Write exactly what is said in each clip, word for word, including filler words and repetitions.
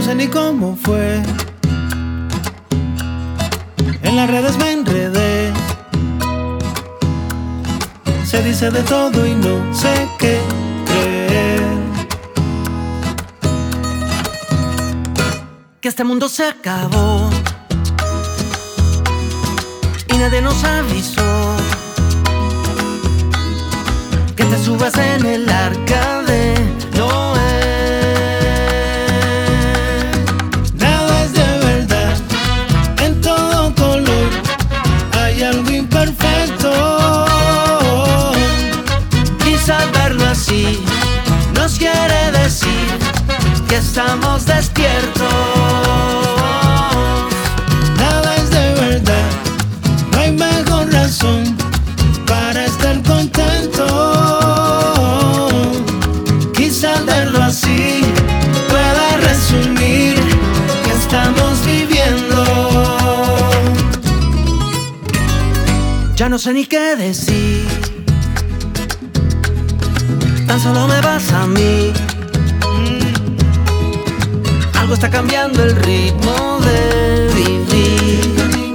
sé ni cómo fue. En las redes me enredé. Se dice de todo y no sé qué creer. Que este mundo se acabó y nadie nos avisó. Que te subas en el arca de Noé. Nada es de verdad, en todo color hay algo imperfecto. Quizás verlo así nos quiere decir que estamos despiertos. Nada es de verdad, no hay mejor razón para estar contento. Quizás verlo así pueda resumir que estamos viviendo. Ya no sé ni qué decir, tan solo me vas a mí. Algo está cambiando el ritmo de vivir.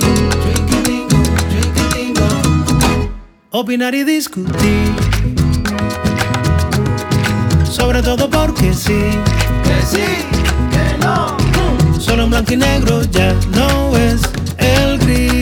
Opinar y discutir, sobre todo porque sí, Que sí, que no. solo en blanco y negro ya no es el gris.